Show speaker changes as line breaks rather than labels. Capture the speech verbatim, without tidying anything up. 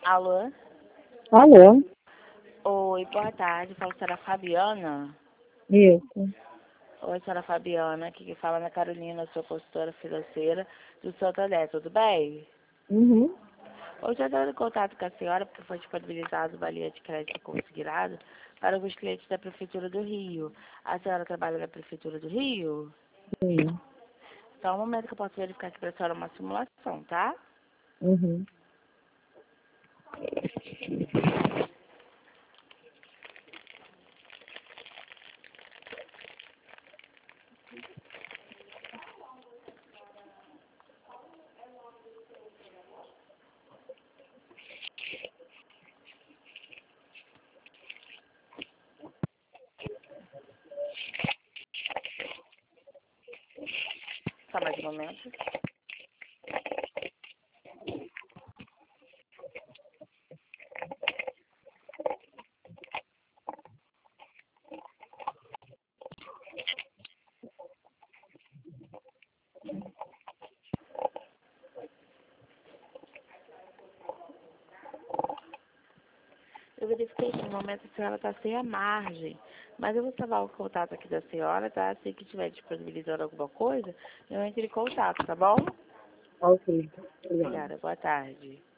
Alô?
Alô?
Oi, boa tarde. Falo com a senhora Fabiana.
Isso.
Oi, senhora Fabiana. Aqui que fala é a Carolina, sou consultora financeira do Santander, tudo bem?
Uhum.
Hoje eu estou em contato com a senhora porque foi disponibilizado uma linha de crédito consignado para os clientes da Prefeitura do Rio. A senhora trabalha na Prefeitura do Rio?
Sim.
Só um momento que eu posso verificar aqui para a senhora uma simulação, tá?
Uhum.
Só mais um momento. Eu verifiquei que no momento a senhora está sem a margem, mas eu vou salvar o contato aqui da senhora, tá? Assim que estiver disponibilizando alguma coisa, eu entro em contato, tá bom?
Ok. Obrigada.
Obrigada, boa tarde.